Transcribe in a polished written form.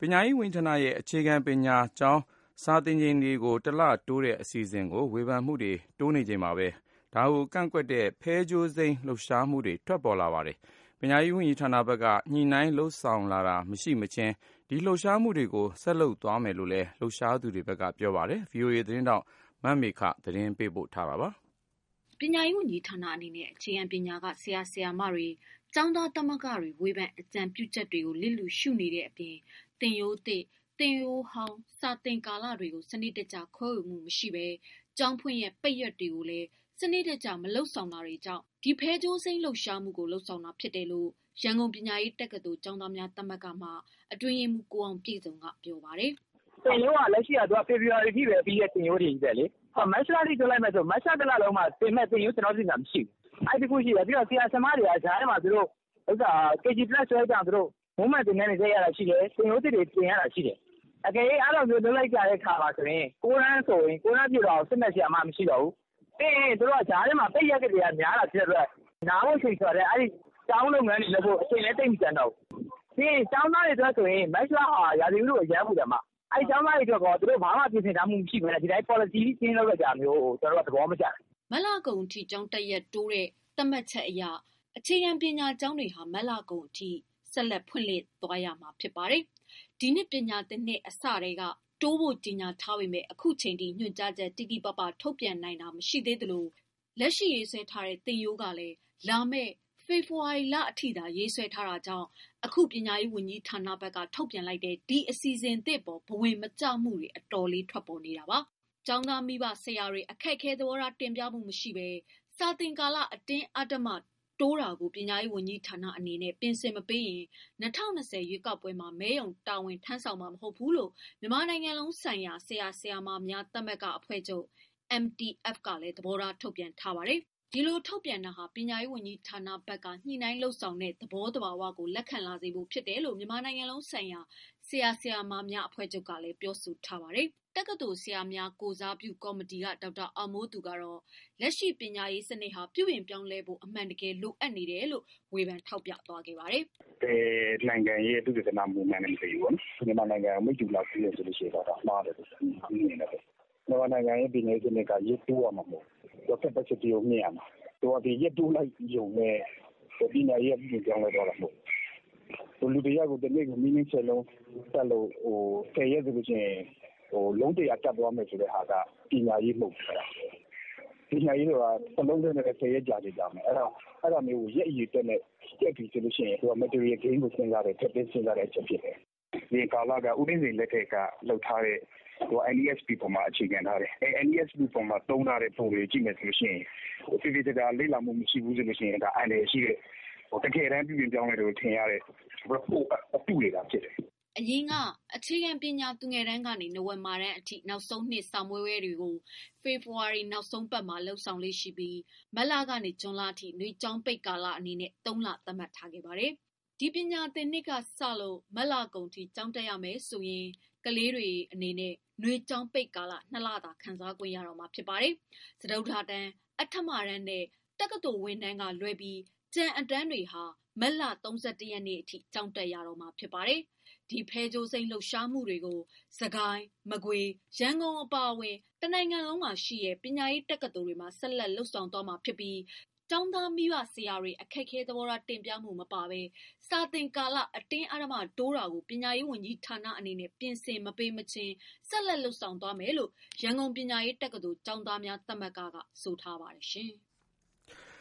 ညာရေးဝန်ကြီးဌာနရဲ့အခြေခံပညာကျောင်းစာသင်ချိန်တွေကိုတလတိုးတဲ့အစီအစဉ်ကိုဝေဖန်မှုတွေတိုးနေချိန်မှာပဲဒါကိုကန့်ကွက်တဲ့ဖဲကြိုးစိမ်းလှုပ်ရှားမှုတွေထွက်ပေါ်လာပါတယ်။ပညာရေးဝန်ကြီးဌာနဘက်ကညှိနှိုင်းလှုပ်ဆောင်လာတာမရှိမချင်းဒီလှုပ်ရှားမှုတွေကိုဆက်လုပ်သွားမယ်လို့လည်းလှုပ်ရှားသူတွေဘက်ကပြောပါတယ်။ VOA သတင်းတောက်မမေခသတင်းပေးပို့ထားတာပါ။ပညာရေးဝန်ကြီးဌာနအနေနဲ့အခြေခံပညာကဆရာဆရာမတွေကျောင်းသားသမဂ္ဂတွေဝေဖန်အကြံပြုချက်တွေကိုလစ်လျူရှုနေတဲ့အပြင်သင်ရိုးသစ်သင်ရိုးဟောင်းစာသင်ကာလတွေကိုစနစ်တကျခွဲဝေမှုမရှိဘဲကျောင်းဖွင့်ရဲ့ပိတ်ရက်တွေကိုလည်းစနစ်တကျမလုပ်ဆောင်တာတွေကြောင့်ဒီဖဲကြိုးစိမ်းလှုပ်ရှားမှုကိုလှုပ်ဆောင်တာဖြစ်တယ်လို့ရန်ကုန်ပညာရေးတက္ကသိုလ်ကျောင်းသားများသမဂ္ဂမှအတွင်းရေးမှူးကိုအောင်ပြည့်စုံကပြောပါတယ်။သင်ရိုးကလက်ရှိကသူကဖေဖော်ဝါရီထိပဲပြီးတဲ့သင်ရိုးတွေကြီးပဲလေ။မတ်လထိပြောလိုက်မယ်ဆိုမတ်လတစ်လလုံးမှာသင်မဲ့သင်ရိုးကျွန်တော်သိတာမရှိဘူး။အဲ့ဒီခုရှိတယ်ပြီးတော့ဆရာဆရာမတွေကဂျားထဲမှာသူတို့KG+ ဆွဲကြသူတို့မုံမှန်သင်တန်းတွေတက်ရတာရှိတယ်။သင်ရိုးတွေတင်ရတာရှိတယ်။အကယ်၍အဲ့လိုမျိုးလုပ်လိုက်ကြတဲ့ခါမှာဆိုရင်6တန်းဆိုရင်6တန်းပြည့်တော့စစ်မဲ့ဆရာမမရှိတော့ဘူး။ပြီးရင်သူတို့ကဂျားထဲမှာပိတ်ရက်ကလေးကများတာဖြစ်တဲ့အတွက်နားဖို့ချိန်ဆိုတဲ့အဲ့ဒီကျောင်းလုပ်ငန်းတွေလုပ်ဖို့အချိန်လည်းတိတ်မကြမ်းတော့ဘူး။ပြီးရင်ကျောင်းသားတွေအတွက်ဆိုရင်မတ်လဟာရာသီဥတုအရန်ပူတယ်မှာအဲ့ကျောင်းသားတွေအတွက်ကောသူတို့ဘာမှပြင်ဆင်ထားမှုမရှိဘူးလေဒီတိုင်း policy ချင်းလုပ်ကြမျိုးကျွန်တော်တို့သဘောမကျဘူး။မလကုံအထိကျောင်းတက်ရက်တိုးတဲ့သတ်မှတ်ချက်အရအခြေခံပညာကျောင်းတွေဟာမလကုံအထိဆက်လက်ဖွင့်လှစ်သွားရမှာဖြစ်ပါတယ်။ဒီနှစ်ပညာသင်နှစ်အစတွေကတိုးဖို့ကြီးညာထားပေမဲ့အခုချိန်ထိညွှန်ကြားချက်တိတိပပထုတ်ပြန်နိုင်တာမရှိသေးသလိုလက်ရှိရေးဆွဲထားတဲ့သင်ရိုးကလည်းလာမယ့်ဖေဖော်ဝါရီလအထိသာရေးဆွဲထားတာကြောင့်အခုပညာရေးဝန်ကြီးဌာနဘက်ကထုတ်ပြန်လိုက်တဲ့ဒီအစီအစဉ်သစ်ပေါ်ဘဝင်မကျမှုတွေအတော်လေးထွက်ပေါ်နေတာပါ။ကျောင်းသားမိဘဆရာတွေအခက်အခဲသဘောထားတင်ပြမှုမရှိဘဲစာသင်ကာလအတင်းအဓမ္မတိုးတာကိုပညာရေးဝန်ကြီးဌာနအနေနဲ့ပြင်ဆင်မပေးရင်2020ရွေးကောက်ပွဲမှာမဲရုံတာဝန်ထမ်းဆောင်မှာမဟုတ်ဘူးလို့မြန်မာနိုင်ငံလုံးဆိုင်ရာဆရာဆရာမများသမဂ္ဂအဖွဲ့ချုပ် MTF ကလည်းသဘောထားထုတ်ပြန်ထားပါတယ်။ဒီလိုထုတ်ပြန်တာဟာပညာရေးဝန်ကြီးဌာနဘက်ကညှိနှိုင်းလှုပ်ဆောင်တဲ့သဘောတဘာဝကိုလက်ခံလာစေဖို့ဖြစ်တယ်လို့မြန်မာနိုင်ငံလုံးဆိုင်ရာဆရာဆရာမများအဖွဲ့ချုပ်ကလည်းပြောဆိုထားပါတယ်။တက္ကသိုလ်ဆရာများကိုစားပြုကော်မတီကဒေါက်တာအောင်မိုးသူကတော့လက်ရှိပညာရေးစနစ်ဟာပြုပြင်ပြောင်းလဲဖို့အမှန်တကယ်လိုအပ်နေတယ်လို့ဝေဖန်ထောက်ပြသွားခဲ့ပါတယ်။နိုင်ငံရဲ့သူတည်တနာမှုမှန်တယ်မသိဘူးပေါ့။မြန်မာနိုင်ငံမိတ်တူလာပြီးရဆိုလို့ရှိရင်တော့မှားတယ်လို့မြင်တယ်။မြန်မာနိုင်ငံရဲ့ပညာရေးစနစ်ကရစ်တိုးရမှာမဟုတ်ဘူး။ capacity ကိုမြင့်ရမှာ။တော့ဒီရစ်တိုးလိုက်ယုံနဲ့ပညာရေးပြုပြင်ပြောင်းလဲတော့တာမဟုတ်ဘူး။လူတွေကကိုတနေ့ကိုမိနစ်7လုံးတက်လို့10ရက်ဆိုလို့ရှိရင်လုံးတရားတက်သွားမယ်ဆိုတဲ့ဟာကပညာရေးမဟုတ်ဘူး။ပညာရေးဆိုတာစလုံးနဲ့10ရက်ကြာကြမယ်။အဲ့ဒါမျိုးကိုရက်အရေးတက်နဲ့တက်ပြီးဆိုလို့ရှိရင်material gain ကိုစဉ်းစားတယ်တက်ပြီးစဉ်းစားတဲ့အချက်ဖြစ်တယ်။ဒီကာလကဥပဒေလက်ထက်ကလှုပ်ထားတဲ့NESP ပေါ်မှာအခြေခံထားတယ်။ NESP ပေါ်မှာသုံးထားတဲ့ပုံတွေကြည့်မယ်ဆိုလို့ရှိရင်ဖိဖိတတာလေ့လာမှုမရှိဘူးဆိုလို့ရှိရင်ဒါအန္တရာယ်ရှိတဲ့တကယ်တမ်းပြုပြင်ပြောင်းလဲလို့ထင်ရတဲ့ report အတူနေတာဖြစ်တယ်။အရင်ကအခြေခံပညာသူငယ်တန်းကနေနိုဝင်ဘာတန်းအထိနောက်ဆုံးနှစ်စာမေးပွဲတွေကိုဖေဖော်ဝါရီနောက်ဆုံးပတ်မှာလှုပ်ဆောင်လေးရှိပြီးမတ်လကနေဇွန်လအထိနှွေကျောင်းပိတ်ကာလအနေနဲ့3လသတ်မှတ်ထားခဲ့ပါတယ်။ဒီပညာသင်နှစ်ကစလို့မတ်လကုန်ထိကျောင်းတက်ရမယ်ဆိုရင်ကလေးတွေအနေနဲ့နှွေကျောင်းပိတ်ကာလ2လသာခံစားခွင့်ရတော့မှာဖြစ်ပါတယ်။စတုတ္ထတန်းအထမတန်းနဲ့တက္ကသိုလ်ဝင်တန်းကလွဲပြီးကျန်အတန်းတွေဟာမတ်လ31ရက်နေ့အထိကျောင်းတက်ရတော့မှာဖြစ်ပါတယ်။ဒီဖဲကြိုးစိမ်းလှုပ်ရှားမှုတွေကိုစကိုင်းမကွေးရန်ကုန်အပါအဝင်တနိုင်ငံလုံးမှာရှိတဲ့ပညာရေးတက္ကသိုလ်တွေမှာဆက်လက်လှုပ်ဆောင်သွားမှာဖြစ်ပြီးကျောင်းသားမိဘဆရာတွေအခက်အခဲသဘောထားတင်ပြမှုမပါဘဲစာသင်ကာလအတင်းအဓမ္မတိုးတာကိုပညာရေးဝန်ကြီးဌာနအနေနဲ့ပြင်ဆင်မပေးမချင်းဆက်လက်လှုပ်ဆောင်သွားမယ်လို့ရန်ကုန်ပညာရေးတက္ကသိုလ်ကျောင်းသားများသမဂ္ဂကဆိုထားပါတယ်ရှင်။